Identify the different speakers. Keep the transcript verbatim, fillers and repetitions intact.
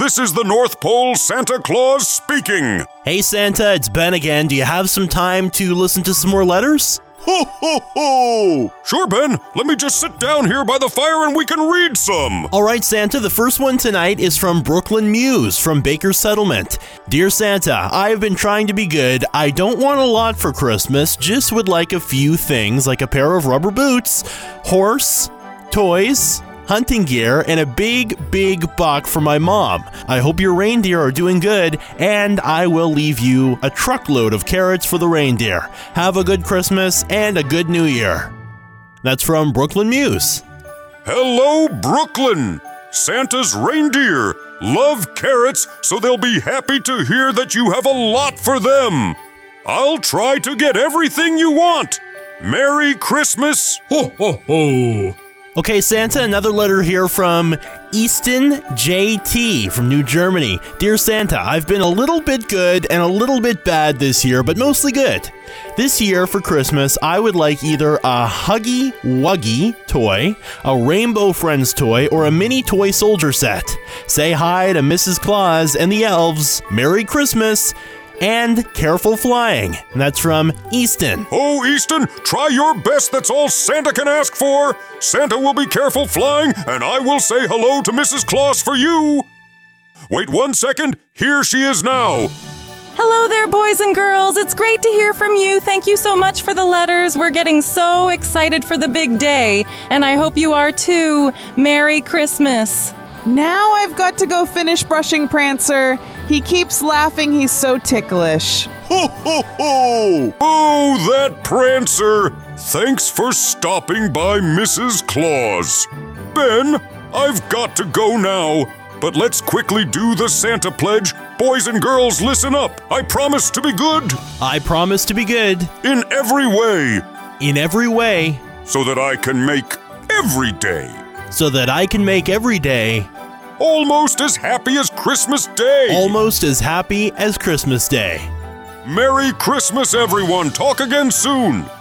Speaker 1: This is the North Pole Santa Claus speaking.
Speaker 2: Hey Santa, it's Ben again. Do you have some time to listen to some more letters?
Speaker 1: Ho, ho, ho! Sure, Ben. Let me just sit down here by the fire and we can read some.
Speaker 2: All right, Santa, the first one tonight is from Brooklyn Muse from Baker Settlement. Dear Santa, I have been trying to be good. I don't want a lot for Christmas, just would like a few things like a pair of rubber boots, horse, toys, hunting gear, and a big, big buck for my mom. I hope your reindeer are doing good, and I will leave you a truckload of carrots for the reindeer. Have a good Christmas and a good New Year. That's from Brooklyn Muse.
Speaker 1: Hello, Brooklyn. Santa's reindeer love carrots, so they'll be happy to hear that you have a lot for them. I'll try to get everything you want. Merry Christmas. Ho, ho, ho.
Speaker 2: Okay, Santa, another letter here from Easton J T from New Germany. Dear Santa, I've been a little bit good and a little bit bad this year, but mostly good. This year for Christmas, I would like either a Huggy Wuggy toy, a Rainbow Friends toy, or a mini toy soldier set. Say hi to Missus Claus and the elves. Merry Christmas. And careful flying. And that's from Easton.
Speaker 1: Oh, Easton, try your best. That's all Santa can ask for. Santa will be careful flying, and I will say hello to Missus Claus for you. Wait one second. Here she is now.
Speaker 3: Hello there, boys and girls. It's great to hear from you. Thank you so much for the letters. We're getting so excited for the big day, and I hope you are too. Merry Christmas.
Speaker 4: Now I've got to go finish brushing Prancer. He keeps laughing, he's so ticklish.
Speaker 1: Ho, ho, ho! Oh, that Prancer! Thanks for stopping by, Missus Claus. Ben, I've got to go now, but let's quickly do the Santa pledge. Boys and girls, listen up. I promise to be good.
Speaker 2: I promise to be good.
Speaker 1: In every way.
Speaker 2: In every way.
Speaker 1: So that I can make every day.
Speaker 2: So that I can make every day
Speaker 1: almost as happy as Christmas Day.
Speaker 2: Almost as happy as Christmas Day.
Speaker 1: Merry Christmas, everyone. Talk again soon.